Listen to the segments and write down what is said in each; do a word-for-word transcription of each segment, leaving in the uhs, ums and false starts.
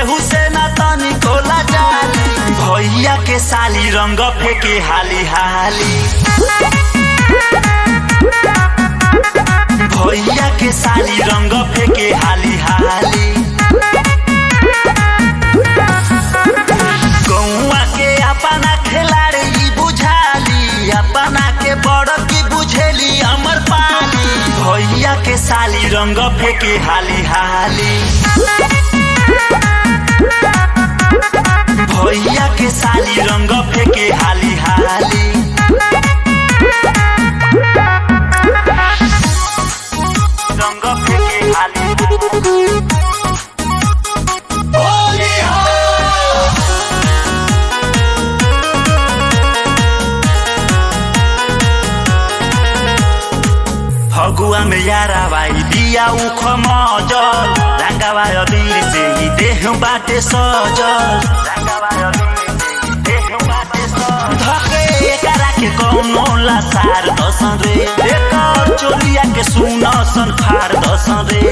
केहू से ना तनी कोला जाली। भैया के साली रंग फेंके हाली हाली। भैया के साली रंग फेंके हाली हाली। गौआ के अपना खिलाड़ी बुझाली, अपना के बड़ की बुझेली अमर पाली। भैया के साली रंग फेंके हाली हाली। भैया के साली रंग फेंके हाली हाली। रंग फेंके हाली फगुआ में यारा भाई दिया उख मजल। रंगावा अबीर से ही देह बाटे सजल। धके एकरा के कौनो लासार दसन रे। एकर चोलिया के सुनसन फार दसन रे।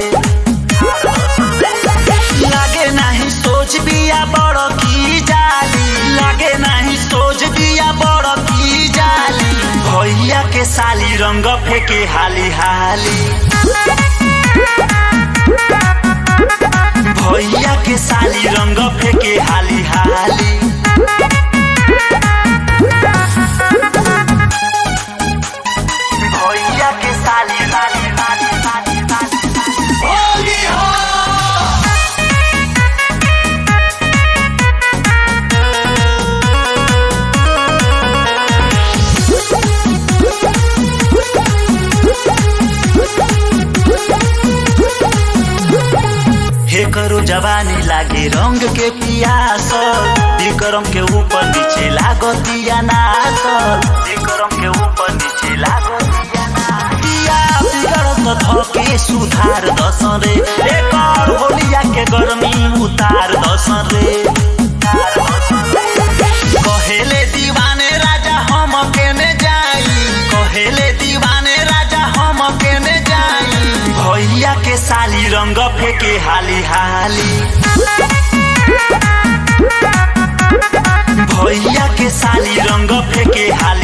लागे नाही सोच बिया बड़ की जाली। लागे नाही सोच बिया बड़ की जाली। भैया के साली रंग फेंके हाली हाली। भैया के साली रंग फेंके हाली हाली। भैया के साली साली साली साली साली होली हो। करो जवानी लागे रंग के पियास। विक्रम के ऊपर नीचे लागतिया नासल। विक्रम के ऊपर नीचे लागतिया नासल। बिगड़त धके सुधार दसन रे। एकर होलिया के गर्मी उतार दसन रे। कहेले दीवाने राजा हम केने जाई। कहेले दीवाने राजा हम केने जाई। भैया के साली रंग फेंके हाली हाली। भैया के साली रंग फेंके हाली।